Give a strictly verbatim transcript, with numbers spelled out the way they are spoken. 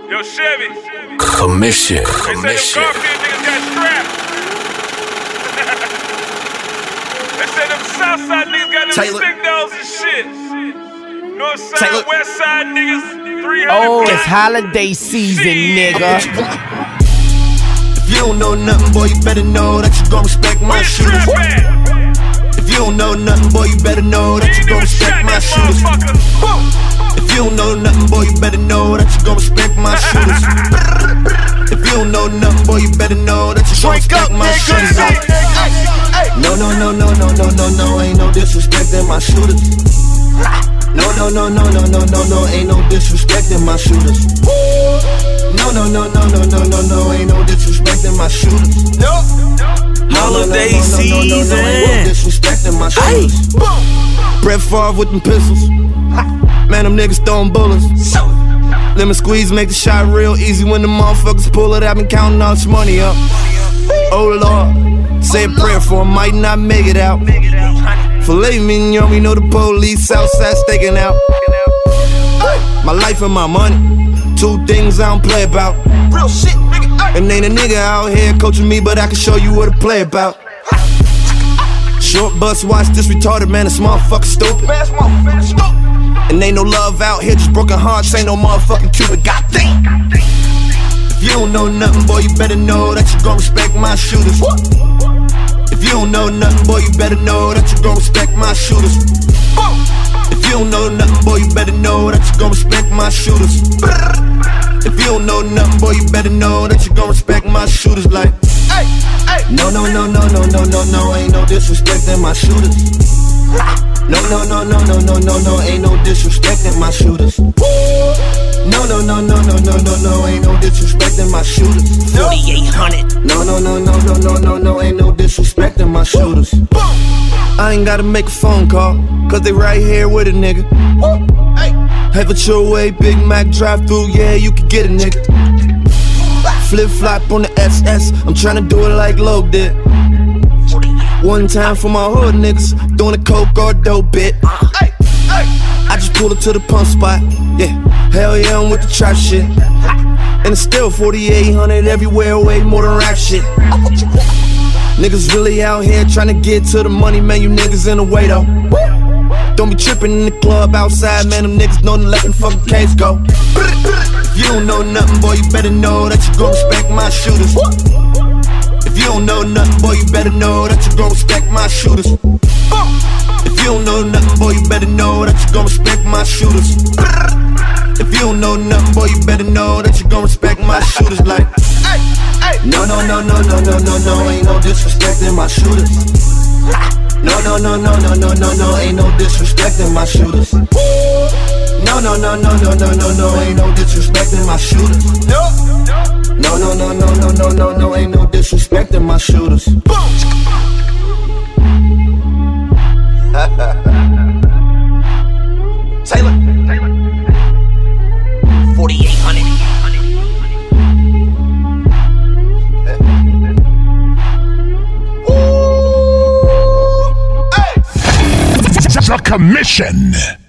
Yo, Chevy. Commission. They Commission. say them Garfield niggas got strapped. They say them Southside niggas got them Taylor. signals and shit. Northside, Taylor. Westside niggas, three hundred Oh, plus. it's holiday season, Shit. nigga. If you don't know nothing, boy, you better know that you gon' respect my Where your shooters. strap at? If you don't know nothing, boy, you better know that You you ain't gon' even respect shot my that shooters. motherfucker. If you don't know nothing, boy, you better know that you gon' respect my shooters. If you don't know nothing, boy, you better know that you gon' respect my shooters. No, no, no, no, no, no, no, no, ain't no disrespecting my shooters. No, no, no, no, no, no, no, no, ain't no disrespecting my shooters. No, no, no, no, no, no, no, no, ain't no disrespecting my shooters. No, Holiday no, no, no, no, no, no, no, ain't no disrespecting my shooters. Brett Favre with them pistols. Man, them niggas throwing bullets. Lemon squeeze make the shot real easy when the motherfuckers pull it. I've been counting all this money up. Oh Lord, say a prayer for him, might not make it out. Filet mignon, we know the police outside staking out. My life and my money, two things I don't play about. Real shit, nigga. And ain't a nigga out here coaching me, but I can show you what to play about. Short bus, watch this retarded man, this motherfucker stupid. And ain't no love out here, just broken hearts, ain't no motherfucking Cupid. Goddamn. If you don't know nothing, boy, you better know that you gon' respect my shooters. If you don't know nothing, boy, you better know that you gon' respect my shooters. If you don't know nothing, boy, you better know that you gon' respect my shooters. If you don't know nothing, boy, you better know that you gon' respect my shooters. Like, no, no, no, no, no, no, no, no, ain't no disrespecting my shooters. No, no, no, no, no, no, no, no, ain't no disrespecting my shooters. No, no, no, no, no, no, no, no, ain't no disrespecting my shooters. forty-eight hundred. No, no, no, no, no, no, no, no, ain't no disrespecting my shooters. I ain't gotta make a phone call, cause they right here with a nigga. Have it your way, Big Mac drive through, yeah, you can get a nigga. Flip flop on the S S, I'm tryna do it like Loke did. One time for my hood niggas, doing a coke or dope bit. I just pulled up to the pump spot, yeah, hell yeah, I'm with the trap shit. And it's still forty-eight hundred everywhere, way more than rap shit. Niggas really out here tryna get to the money, man, you niggas in the way though. Don't be trippin' in the club outside, man, them niggas know to let them fucking case go. If you don't know nothing, boy, you better know that you gon' respect my shooters. If you don't know nothing, boy, you better know that you gon' respect my shooters. If you don't know nothing, boy, you better know that you gon' respect my shooters. If you don't know nothing, boy, you better know that you gon' respect my shooters. Like, no, no, no, no, no, no, no, no, ain't no disrespecting my shooters. No, no, no, no, no, no, no, no, ain't no disrespecting my shooters. No, no, no, no, no, no, no, no, ain't no disrespecting my shooters. No, no, no, no, no, no, no, no, ain't no disrespecting my shooters. Taylor, forty-eight hundred. The Commission.